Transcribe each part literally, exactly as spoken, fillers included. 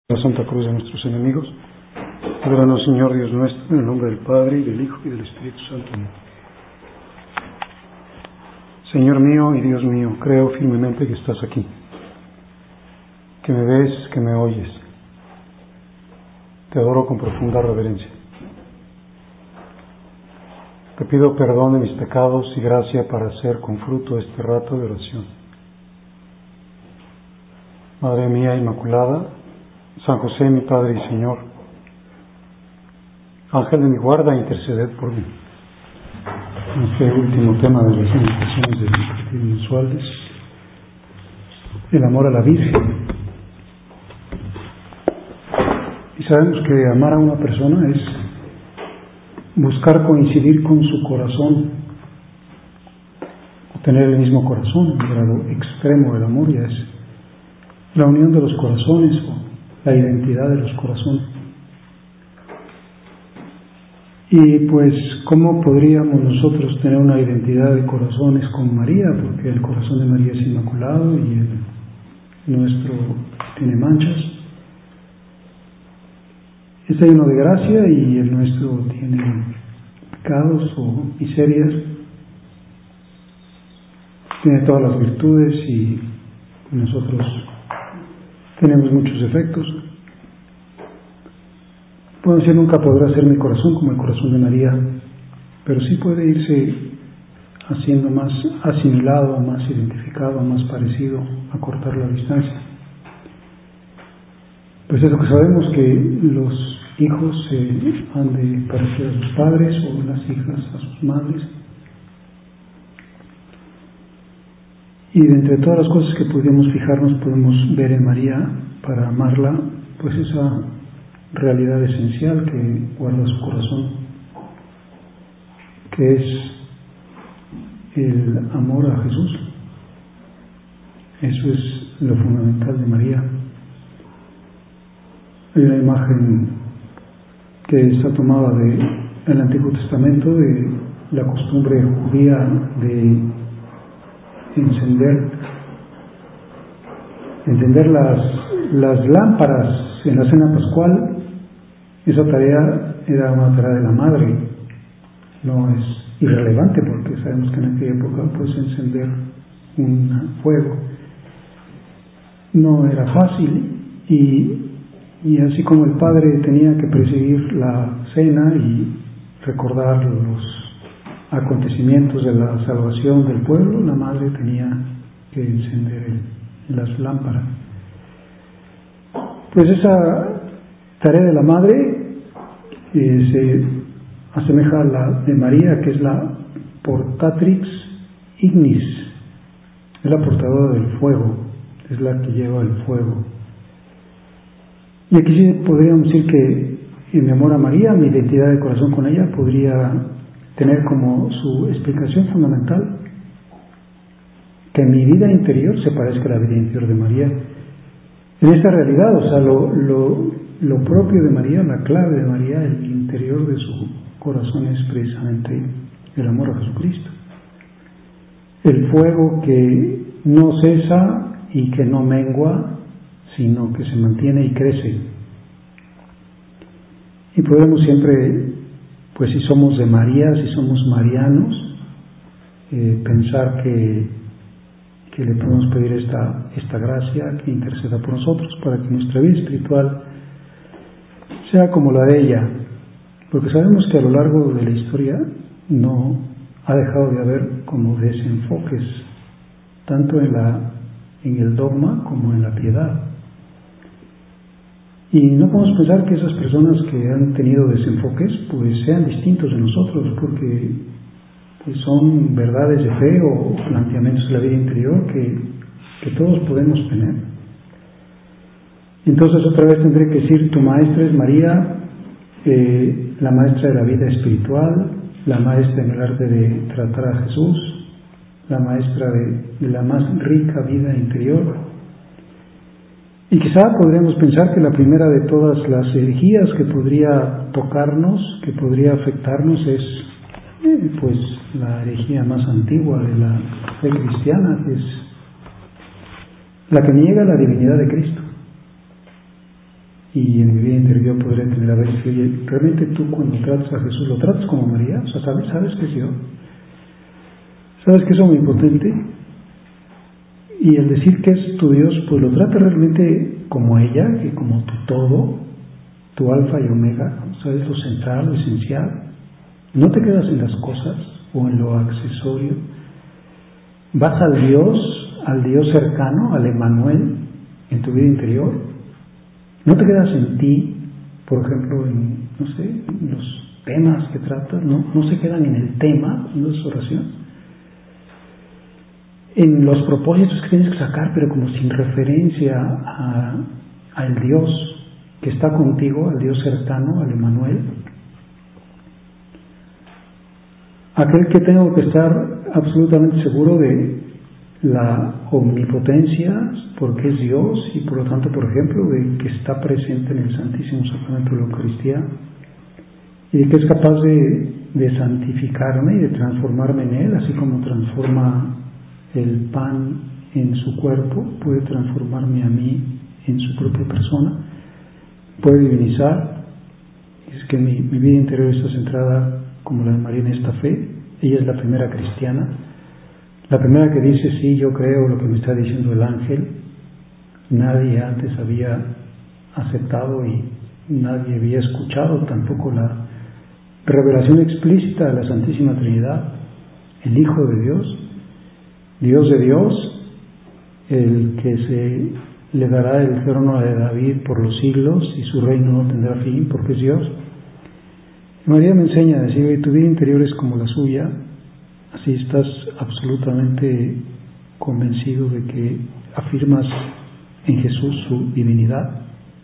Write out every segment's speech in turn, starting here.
La Santa Cruz de nuestros enemigos. Líbranos, Señor Dios nuestro, en el nombre del Padre, y del Hijo, y del Espíritu Santo. Amén. Señor mío y Dios mío, creo firmemente que estás aquí, que me ves, que me oyes. Te adoro con profunda reverencia. Te pido perdón de mis pecados y gracia para hacer con fruto este rato de oración. Madre mía Inmaculada, San José, mi Padre y Señor, Ángel de mi guarda, interceded por mí. Este último tema de las meditaciones de los mensuales, el amor a la Virgen. Y sabemos que amar a una persona es buscar coincidir con su corazón, o tener el mismo corazón. El grado extremo del amor ya es la unión de los corazones, o la identidad de los corazones. Y pues, ¿cómo podríamos nosotros tener una identidad de corazones con María? Porque el corazón de María es inmaculado y el nuestro tiene manchas. Está lleno de gracia y el nuestro tiene pecados o miserias. Tiene todas las virtudes y nosotros tenemos muchos defectos. Puedo decir, nunca podrá ser mi corazón como el corazón de María, pero sí puede irse haciendo más asimilado, más identificado, más parecido, a cortar la distancia. Pues es lo que sabemos, que los hijos se han de parecer a sus padres o las hijas a sus madres. Y de entre todas las cosas que podemos fijarnos, podemos ver en María, para amarla, pues esa realidad esencial que guarda su corazón, que es el amor a Jesús. Eso es lo fundamental de María. Hay una imagen que está tomada del Antiguo Testamento, de la costumbre judía de encender encender las, las lámparas en la cena pascual. Esa tarea era una tarea de la madre. No es irrelevante, porque sabemos que en aquella época pues encender un fuego no era fácil, y, y así como el padre tenía que presidir la cena y recordar los acontecimientos de la salvación del pueblo, la madre tenía que encender el, las lámparas. Pues esa tarea de la madre eh, se asemeja a la de María, que es la portatrix ignis, es la portadora del fuego, es la que lleva el fuego. Y aquí sí podríamos decir que en mi amor a María, mi identidad de corazón con ella, podría tener como su explicación fundamental que mi vida interior se parezca a la vida interior de María. En esta realidad, o sea, lo, lo, lo propio de María, la clave de María, el interior de su corazón es precisamente el amor a Jesucristo. El fuego que no cesa y que no mengua, sino que se mantiene y crece. Y podemos siempre, pues si somos de María, si somos marianos, eh, pensar que que le podemos pedir esta, esta gracia, que interceda por nosotros, para que nuestra vida espiritual sea como la de ella, porque sabemos que a lo largo de la historia no ha dejado de haber como desenfoques, tanto en, la, en el dogma como en la piedad. Y no podemos pensar que esas personas que han tenido desenfoques pues sean distintos de nosotros, porque pues son verdades de fe o planteamientos de la vida interior que, que todos podemos tener. Entonces otra vez tendré que decir, tu maestra es María, eh, la maestra de la vida espiritual, la maestra en el arte de tratar a Jesús, la maestra de, de la más rica vida interior. Y quizá podríamos pensar que la primera de todas las herejías que podría tocarnos, que podría afectarnos, es eh, pues la herejía más antigua de la fe cristiana, que es la que niega la divinidad de Cristo. y en mi vida interior podré tener a veces, oye, ¿realmente tú cuando tratas a Jesús lo tratas como María? O sea, ¿sabes, sabes que es Dios? ¿Sabes que es omnipotente? Y el decir que es tu Dios, pues lo trata realmente como ella, que como tu todo, tu alfa y omega, o sea, es lo central, lo esencial. No te quedas en las cosas o en lo accesorio. Vas al Dios, al Dios cercano, al Emmanuel, en tu vida interior. No te quedas en ti, por ejemplo, en, no sé, en los temas que tratas, no, no se quedan en el tema, no es oración. En los propósitos que tienes que sacar, pero como sin referencia a, al Dios que está contigo, al Dios cercano, al Emmanuel. Aquel que tengo que estar absolutamente seguro de la omnipotencia, porque es Dios, y por lo tanto, por ejemplo, de que está presente en el Santísimo Sacramento de la Eucaristía, y de que es capaz de, de santificarme y de transformarme en Él, así como transforma el pan en su cuerpo, puede transformarme a mí en su propia persona, puede divinizar. Es que mi, mi vida interior está centrada como la de María en esta fe. Ella es la primera cristiana, la primera que dice, sí, yo creo lo que me está diciendo el ángel. Nadie antes había aceptado y nadie había escuchado tampoco la revelación explícita de la Santísima Trinidad, el Hijo de Dios, Dios de Dios, el que se le dará el trono de David por los siglos y su reino no tendrá fin porque es Dios. María me enseña a decir, oye, tu vida interior es como la suya, así estás absolutamente convencido de que afirmas en Jesús su divinidad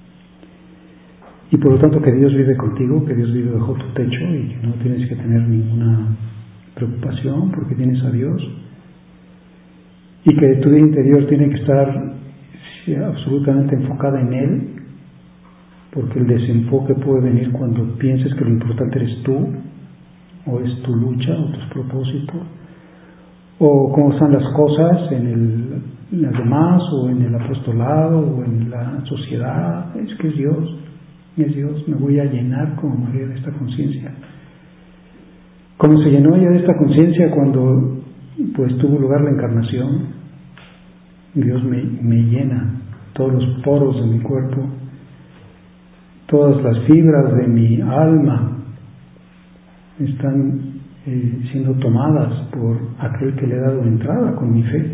y por lo tanto que Dios vive contigo, que Dios vive bajo tu techo y que no tienes que tener ninguna preocupación porque tienes a Dios. Y que tu vida interior tiene que estar sí, absolutamente enfocada en Él, porque el desenfoque puede venir cuando pienses que lo importante eres tú, o es tu lucha, o tus propósitos, o cómo están las cosas en, el, en las demás, o en el apostolado, o en la sociedad. Es que es Dios, es Dios, me voy a llenar como María de esta conciencia. Como se llenó ella de esta conciencia cuando pues tuvo lugar la encarnación, Dios me, me llena todos los poros de mi cuerpo, todas las fibras de mi alma están eh, siendo tomadas por aquel que le he dado entrada con mi fe.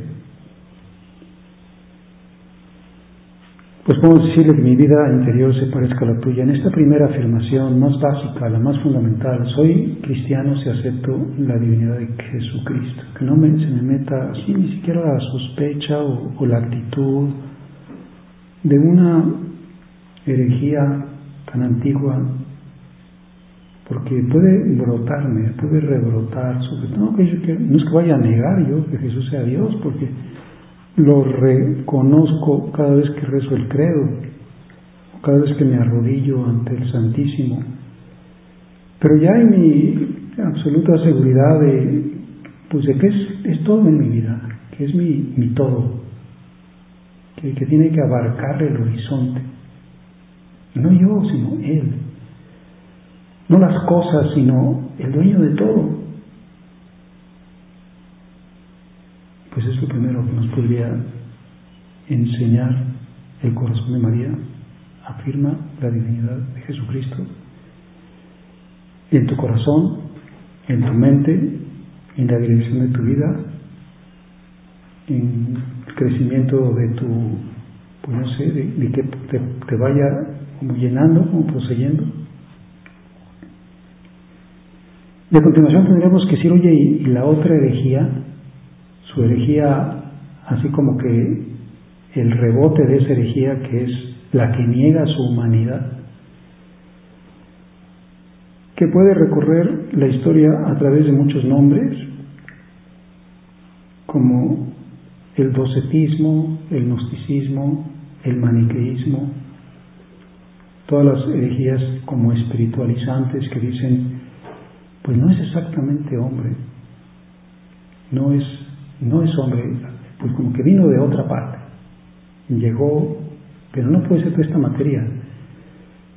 Pues podemos decirle que mi vida interior se parezca a la tuya. En esta primera afirmación más básica, la más fundamental, soy cristiano si acepto la divinidad de Jesucristo. Que no me, se me meta así ni siquiera la sospecha o, o la actitud de una herejía tan antigua, porque puede brotarme, puede rebrotar sobre todo. No, que yo, que, no es que vaya a negar yo que Jesús sea Dios, porque lo reconozco cada vez que rezo el credo, cada vez que me arrodillo ante el Santísimo. Pero ya hay mi absoluta seguridad de, pues de que es, es todo en mi vida, que es mi, mi todo, que, que tiene que abarcar el horizonte. No yo, sino Él. No las cosas, sino el dueño de todo. Pues es lo primero que nos podría enseñar el corazón de María. Afirma la divinidad de Jesucristo en tu corazón, en tu mente, en la dirección de tu vida, en el crecimiento de tu, pues no sé, de, de que te, te vaya como llenando, como poseyendo. De continuación tendríamos que decir, oye, y, y la otra herejía, su herejía, así como que el rebote de esa herejía que es la que niega su humanidad, que puede recorrer la historia a través de muchos nombres, como el docetismo, el gnosticismo, el maniqueísmo, todas las herejías como espiritualizantes que dicen, pues no es exactamente hombre, no es, no es hombre, pues como que vino de otra parte, llegó, pero no puede ser de esta materia,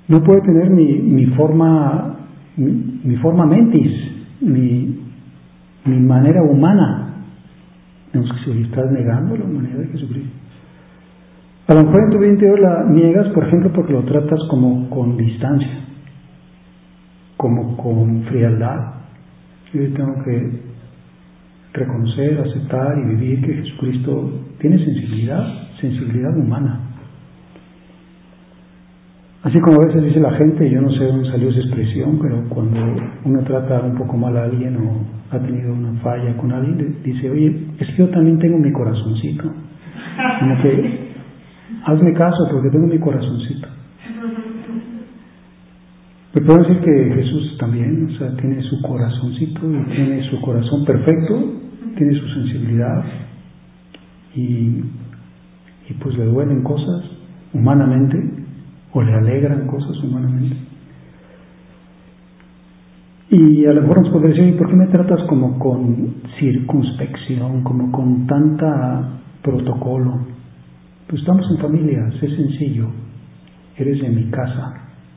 no puede tener mi, mi forma, mi, mi forma mentis, mi, mi manera humana. Tenemos que si estás negando la humanidad de Jesucristo. A lo mejor en tu vida interior la niegas, por ejemplo, porque lo tratas como con distancia, como con frialdad. Yo tengo que reconocer, aceptar y vivir que Jesucristo tiene sensibilidad, sensibilidad humana. Así como a veces dice la gente, yo no sé dónde salió esa expresión, pero cuando uno trata un poco mal a alguien o ha tenido una falla con alguien, dice, oye, es que yo también tengo mi corazoncito. Como que, hazme caso porque tengo mi corazoncito. Me puedo decir que Jesús también, o sea, tiene su corazoncito y tiene su corazón perfecto, tiene su sensibilidad y, y pues le duelen cosas humanamente o le alegran cosas humanamente. Y a lo mejor nos podría decir, ¿por qué me tratas como con circunspección, como con tanta protocolo? Pues estamos en familia, sé sencillo, eres de mi casa.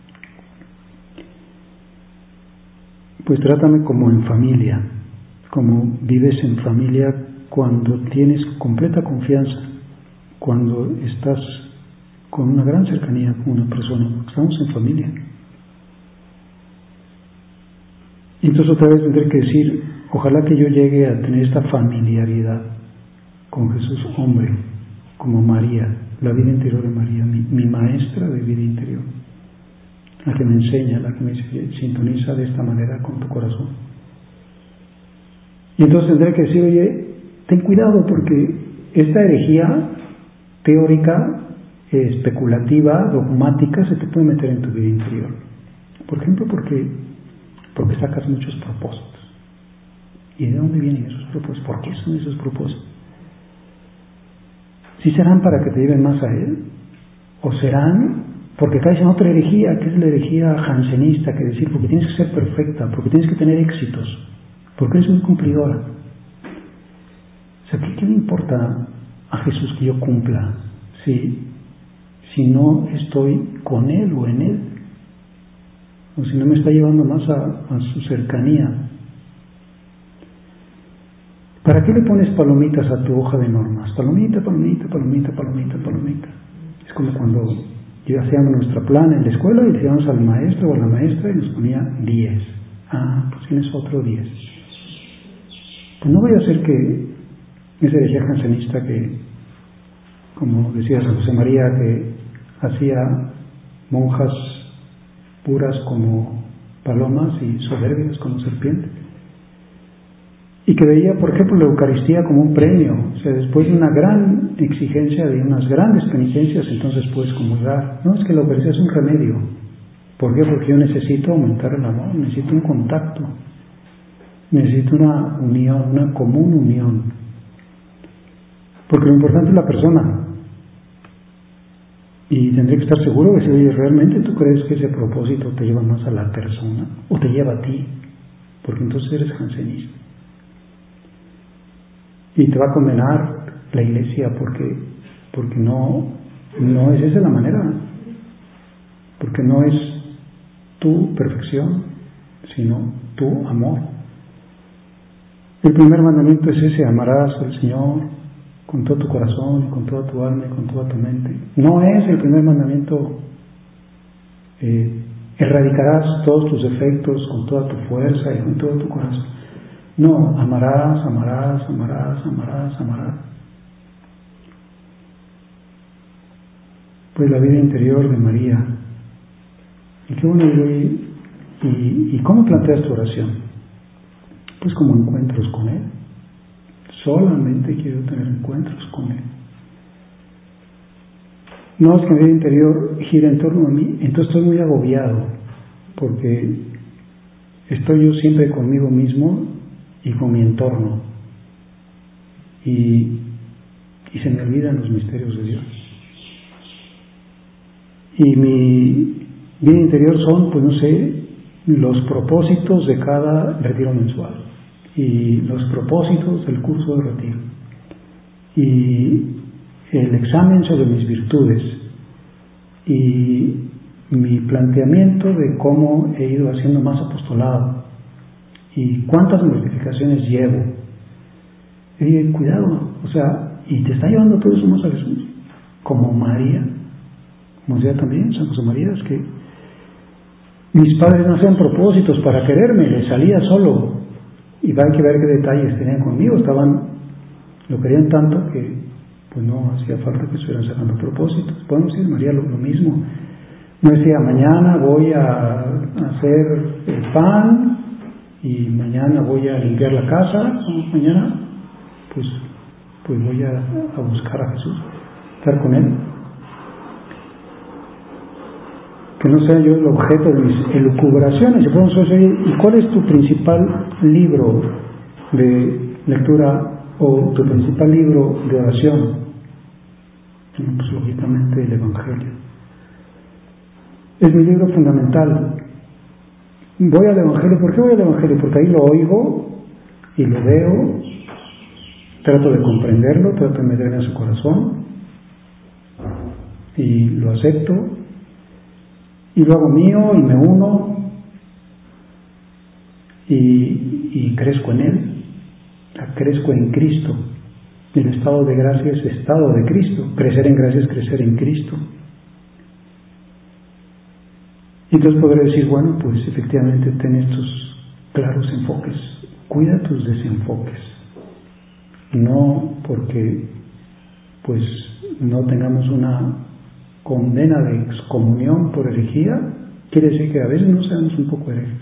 Pues trátame como en familia, como vives en familia cuando tienes completa confianza, cuando estás con una gran cercanía con una persona, estamos en familia. Y entonces otra vez tendré que decir, ojalá que yo llegue a tener esta familiaridad con Jesús hombre, como María, la vida interior de María, mi, mi maestra de vida interior, la que me enseña, la que me sintoniza de esta manera con tu corazón. Y entonces tendré que decir, oye, ten cuidado porque esta herejía teórica, especulativa, dogmática, se te puede meter en tu vida interior. Por ejemplo, porque, porque sacas muchos propósitos. ¿Y de dónde vienen esos propósitos? ¿Por qué son esos propósitos? ¿Sí serán para que te lleven más a Él? ¿O serán porque caes en otra herejía, que es la herejía jansenista, que decir, porque tienes que ser perfecta, porque tienes que tener éxitos, porque eres muy cumplidora? O sea, ¿qué, qué me importa a Jesús que yo cumpla si, si no estoy con Él o en Él? O si no me está llevando más a, a su cercanía. ¿Para qué le pones palomitas a tu hoja de normas? Palomita, palomita, palomita, palomita, palomita. Es como cuando hacíamos nuestra plana en la escuela y le íbamos al maestro o a la maestra y nos ponía diez. Ah, pues tienes otro diez. Pues no vaya a ser que esa herejía jansenista que, como decía San José María, que hacía monjas puras como palomas y soberbias como serpientes, y que veía, por ejemplo, la Eucaristía como un premio. O sea, después de una gran exigencia, de unas grandes penitencias, entonces puedes comulgar. No, es que la Eucaristía es un remedio. ¿Por qué? Porque yo necesito aumentar el amor, necesito un contacto, necesito una unión, una común unión. Porque lo importante es la persona. Y tendré que estar seguro de si, oye, ¿realmente tú crees que ese propósito te lleva más a la persona o te lleva a ti? Porque entonces eres jansenista. Y te va a condenar la iglesia porque, porque no, no es esa la manera, porque no es tu perfección, sino tu amor. El primer mandamiento es ese: amarás al Señor con todo tu corazón, con toda tu alma y con toda tu mente. No es el primer mandamiento, eh, erradicarás todos tus defectos con toda tu fuerza y con todo tu corazón. No, amarás, amarás, amarás, amarás, amarás. Pues la vida interior de María. Y qué bueno, y, y, y cómo planteas tu oración. Pues como encuentros con Él. Solamente quiero tener encuentros con Él. No es que mi vida interior gira en torno a mí, entonces estoy muy agobiado, porque estoy yo siempre conmigo mismo y con mi entorno, y, y se me olvidan los misterios de Dios. Y mi vida interior son, pues no sé, los propósitos de cada retiro mensual, y los propósitos del curso de retiro, y el examen sobre mis virtudes, y mi planteamiento de cómo he ido haciendo más apostolado y cuántas mortificaciones llevo. Y dije, cuidado, o sea, y te está llevando todo eso más a Jesús, como María, como decía también San José María, es que mis padres no hacían propósitos para quererme, les salía solo, y hay que ver qué detalles tenían conmigo, estaban, lo querían tanto que pues no hacía falta que estuvieran sacando propósitos. Podemos decir, María, lo, lo mismo, no decía, mañana voy a hacer el pan, y mañana voy a limpiar la casa, no, mañana pues, pues voy a, a buscar a Jesús, estar con Él. Que no sea yo el objeto de mis elucubraciones. ¿Y cuál es tu principal libro de lectura o tu principal libro de oración? Bueno, pues lógicamente el Evangelio. Es mi libro fundamental. Voy al Evangelio. ¿Por qué voy al Evangelio? Porque ahí lo oigo y lo veo, trato de comprenderlo, trato de meterme en su corazón y lo acepto y lo hago mío y me uno y, y crezco en Él, crezco en Cristo. El estado de gracia es estado de Cristo, crecer en gracia es crecer en Cristo. Y entonces podré decir, bueno, pues efectivamente ten estos claros enfoques, cuida tus desenfoques, no porque pues no tengamos una condena de excomunión por herejía, quiere decir que a veces no seamos un poco herejes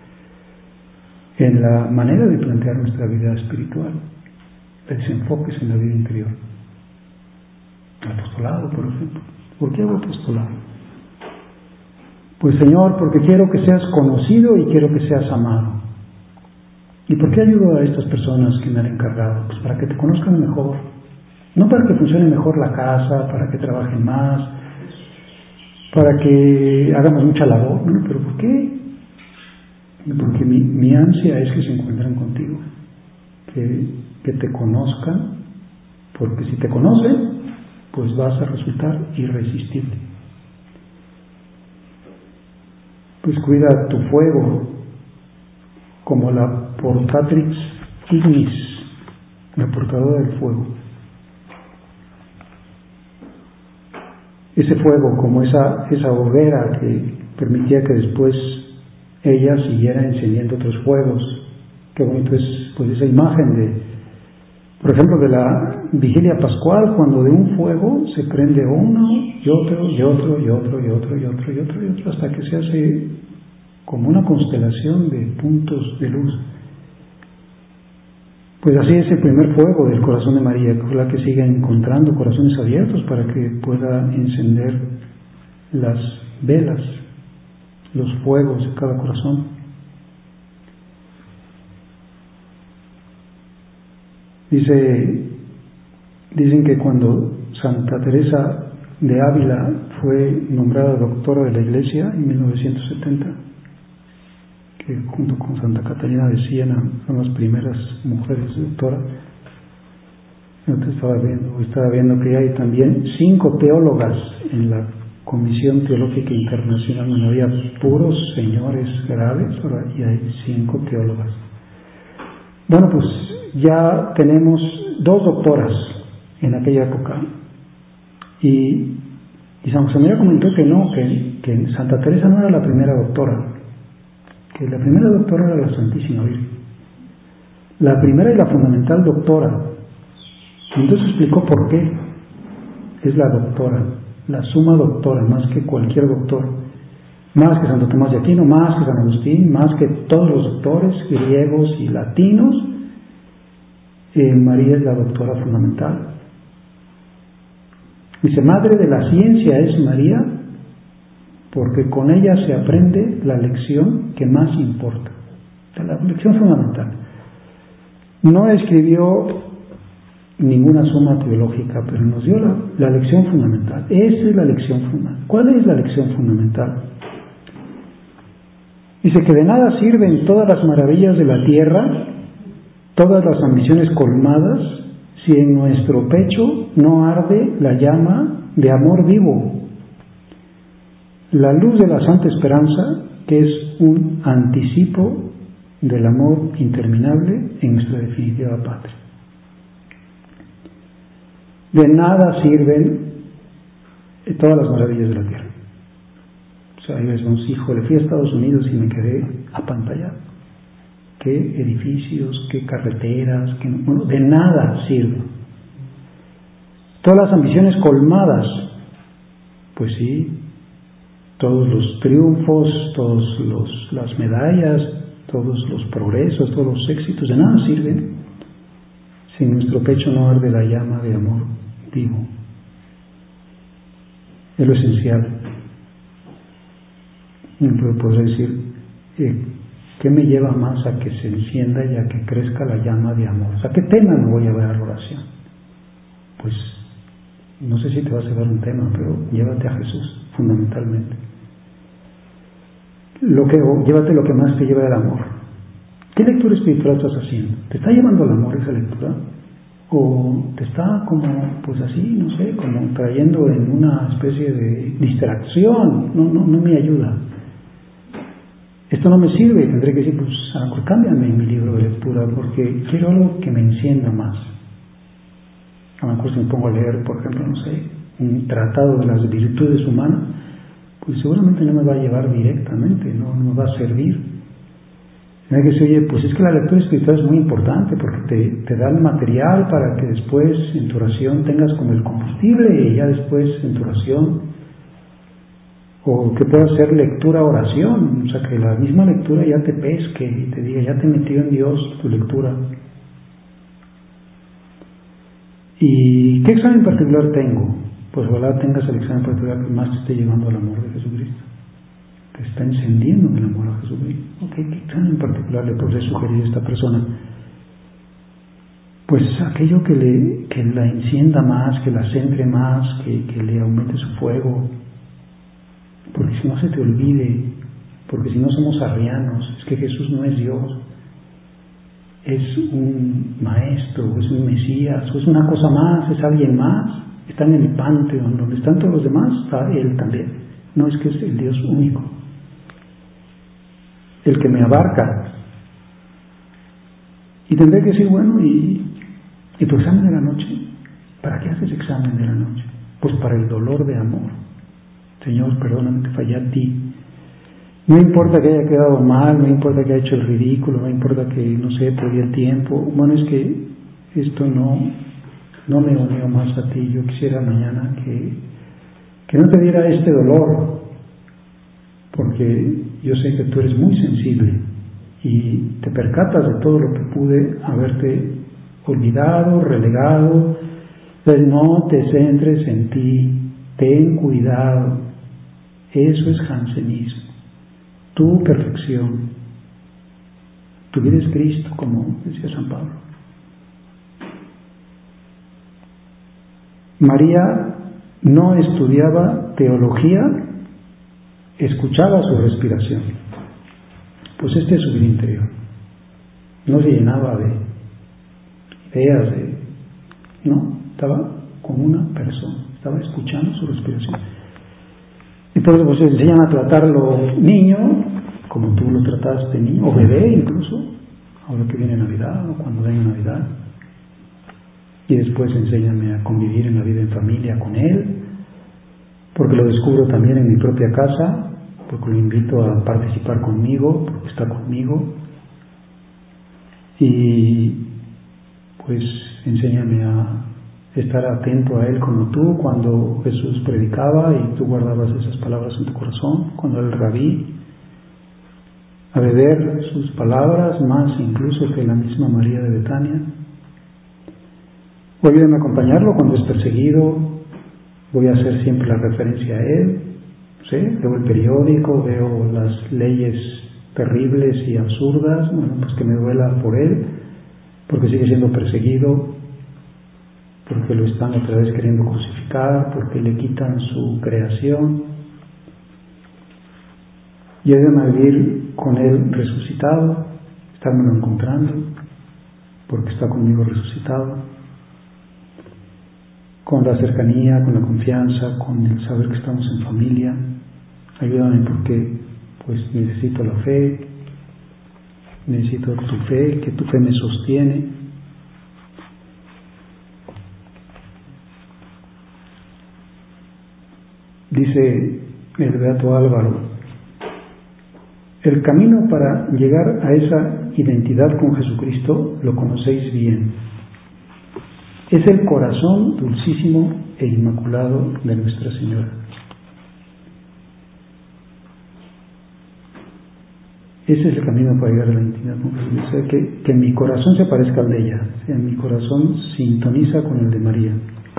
en la manera de plantear nuestra vida espiritual, desenfoques en la vida interior. Apostolado, por ejemplo. ¿Por qué hago apostolado? Pues Señor, porque quiero que seas conocido y quiero que seas amado. ¿Y por qué ayudo a estas personas que me han encargado? Pues para que te conozcan mejor, no para que funcione mejor la casa, para que trabajen más, para que hagamos mucha labor, ¿no? ¿Pero por qué? Porque mi, mi ansia es que se encuentren contigo, que, que te conozcan, porque si te conocen, pues vas a resultar irresistible. Pues cuida tu fuego, como la portatrix ignis, la portadora del fuego. Ese fuego, como esa, esa hoguera que permitía que después ella siguiera encendiendo otros fuegos. Qué bonito es pues esa imagen de, por ejemplo, de la vigilia pascual, cuando de un fuego se prende uno y otro y otro y otro y otro y otro y otro y otro hasta que se hace como una constelación de puntos de luz. Pues así es el primer fuego del corazón de María, que ojalá que siga encontrando corazones abiertos para que pueda encender las velas, los fuegos de cada corazón. Dice, dicen que cuando Santa Teresa de Ávila fue nombrada doctora de la Iglesia en mil novecientos setenta, que junto con Santa Catalina de Siena son las primeras mujeres doctoras. Yo te estaba viendo, estaba viendo que hay también cinco teólogas en la Comisión Teológica Internacional. No había puros señores graves, ahora y hay cinco teólogas. Bueno, pues ya tenemos dos doctoras en aquella época y, y San José María comentó que no, que, que Santa Teresa no era la primera doctora, que la primera doctora era la Santísima Virgen, la primera y la fundamental doctora. Y entonces explicó por qué es la doctora, la suma doctora, más que cualquier doctor, más que Santo Tomás de Aquino, más que San Agustín, más que todos los doctores griegos y latinos. eh, María es la doctora fundamental. Dice, madre de la ciencia es María, porque con ella se aprende la lección que más importa, la lección fundamental. No escribió ninguna suma teológica, pero nos dio la, la lección fundamental. Esa es la lección fundamental. ¿Cuál es la lección fundamental? Dice que de nada sirven todas las maravillas de la tierra, todas las ambiciones colmadas, si en nuestro pecho no arde la llama de amor vivo. La luz de la Santa Esperanza, que es un anticipo del amor interminable en nuestra definitiva patria. De nada sirven todas las maravillas de la tierra. O sea, yo decimos, híjole, fui a Estados Unidos y me quedé apantallado. Qué edificios, qué carreteras, qué... bueno, de nada sirven. Todas las ambiciones colmadas, pues sí, todos los triunfos, todas las medallas, todos los progresos, todos los éxitos, de nada sirven si en nuestro pecho no arde la llama de amor vivo. Es lo esencial. Pero podré decir, eh, ¿qué me lleva más a que se encienda y a que crezca la llama de amor? O sea, ¿qué tema me voy a llevar a la oración? Pues, no sé si te vas a dar un tema, pero llévate a Jesús, fundamentalmente. Lo que, llévate lo que más te lleva al amor. ¿Qué lectura espiritual estás haciendo? ¿Te está llevando al amor esa lectura? ¿O te está como, pues así, no sé, como trayendo en una especie de distracción? No, no, no me ayuda. Esto no me sirve, tendré que decir, pues a lo mejor cámbiame mi libro de lectura, porque quiero algo que me encienda más. A lo mejor si me pongo a leer, por ejemplo, no sé, un tratado de las virtudes humanas, pues seguramente no me va a llevar directamente, no, no me va a servir. Hay que decir, oye, pues es que la lectura espiritual es muy importante porque te, te da el material para que después en tu oración tengas como el combustible y ya después en tu oración, o que pueda ser lectura-oración, o sea que la misma lectura ya te pesque y te diga, ya te metió en Dios tu lectura. ¿Y qué examen particular tengo? Pues ojalá tengas el examen particular que más te esté llevando al amor de Jesucristo. Te está encendiendo en el amor a Jesucristo. Okay, ¿qué examen particular le podré sugerir a esta persona? Pues aquello que, le, que la encienda más, que la centre más, que, que le aumente su fuego. Porque si no se te olvide, porque si no somos arrianos, es que Jesús no es Dios. Es un maestro, es un Mesías, o es una cosa más, es alguien más. Está en el panteón, donde están todos los demás, está Él también. No es que es el Dios único, el que me abarca. Y tendré que decir, bueno, ¿y, y tu examen de la noche? ¿Para qué haces examen de la noche? Pues para el dolor de amor. Señor, perdóname que fallé a ti. No importa que haya quedado mal, no importa que haya hecho el ridículo, no importa que, no sé, perdí el tiempo. Bueno, es que esto no, no me unió más a ti. Yo quisiera mañana que, que no te diera este dolor, porque yo sé que tú eres muy sensible y te percatas de todo lo que pude haberte olvidado, relegado. Entonces no te centres en ti, ten cuidado. Eso es jansenismo. Tu perfección. Tu vida es Cristo, como decía San Pablo. María no estudiaba teología, escuchaba su respiración. Pues este es su vida interior. No se llenaba de ideas, de... no, estaba como una persona, estaba escuchando su respiración. Entonces pues enseñan a tratarlo niño, como tú lo trataste niño, o bebé incluso, ahora que viene Navidad o cuando venga Navidad. Y después enséñame a convivir en la vida en familia con él, porque lo descubro también en mi propia casa, porque lo invito a participar conmigo, porque está conmigo. Y pues enséñame a estar atento a él como tú cuando Jesús predicaba y tú guardabas esas palabras en tu corazón, cuando el rabí, a beber sus palabras más incluso que la misma María de Betania. Voy a acompañarlo cuando es perseguido, voy a hacer siempre la referencia a él, ¿sí? Veo el periódico, veo las leyes terribles y absurdas, bueno, pues que me duela por él, porque sigue siendo perseguido, porque lo están otra vez queriendo crucificar, porque le quitan su creación. Y ayúdame a vivir con él resucitado, estármelo encontrando, porque está conmigo resucitado, con la cercanía, con la confianza, con el saber que estamos en familia, Ayúdame porque pues necesito la fe, necesito tu fe, que tu fe me sostiene. Dice el beato Álvaro: el camino para llegar a esa identidad con Jesucristo lo conocéis bien. Es el corazón dulcísimo e inmaculado de Nuestra Señora. Ese es el camino para llegar a la intimidad con Jesús. O sea, que, que mi corazón se parezca al de ella. O sea, mi corazón sintoniza con el de María.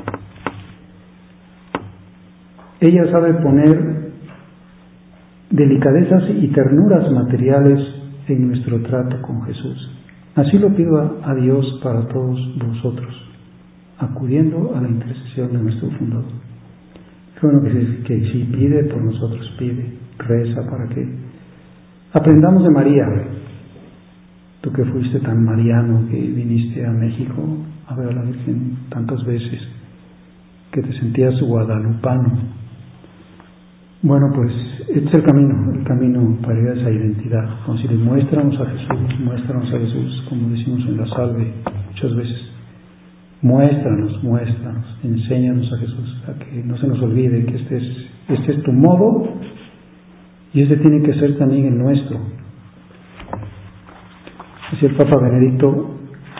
Ella sabe poner delicadezas y ternuras materiales en nuestro trato con Jesús. Así lo pido a, a Dios para todos vosotros, acudiendo a la intercesión de nuestro fundador. Qué bueno que, que si pide por nosotros, pide, reza para que aprendamos de María. Tú que fuiste tan mariano, que viniste a México a ver a la Virgen tantas veces, que te sentías guadalupano. Bueno, pues este es el camino, el camino para llegar a esa identidad. Como si le muéstranos a Jesús, muéstranos a Jesús, como decimos en la salve muchas veces. Muéstranos, muéstranos, enséñanos a Jesús, a que no se nos olvide que este es, este es tu modo y este tiene que ser también el nuestro. Así el Papa Benedicto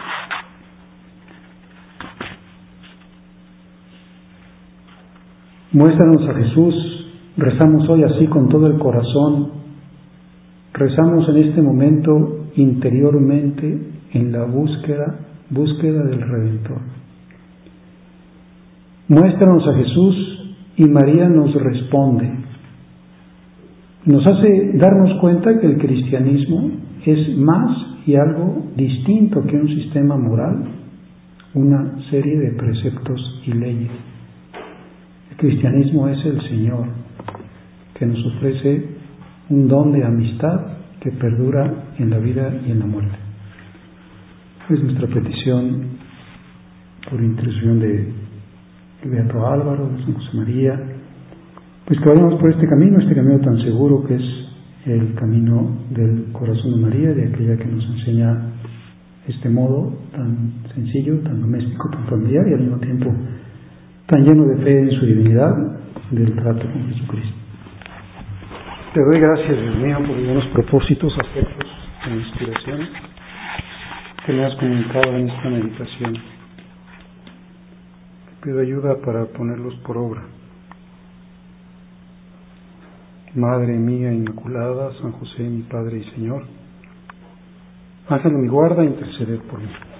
muéstranos a Jesús. Rezamos hoy así con todo el corazón. Rezamos en este momento interiormente en la búsqueda, búsqueda del Redentor. Muéstranos a Jesús y María nos responde. Nos hace darnos cuenta que el cristianismo es más y algo distinto que un sistema moral, una serie de preceptos y leyes. El cristianismo es el Señor, que nos ofrece un don de amistad que perdura en la vida y en la muerte. Es nuestra petición por intercesión de Beato Álvaro, de San José María, pues que vayamos por este camino, este camino tan seguro que es el camino del corazón de María, de aquella que nos enseña este modo tan sencillo, tan doméstico, tan familiar y al mismo tiempo tan lleno de fe en su divinidad del trato con Jesucristo. Te doy gracias, Dios mío, por los buenos propósitos, aspectos e inspiraciones que me has comunicado en esta meditación. Te pido ayuda para ponerlos por obra. Madre mía Inmaculada, San José, mi Padre y Señor, Ángel de mi guarda, interceded por mí.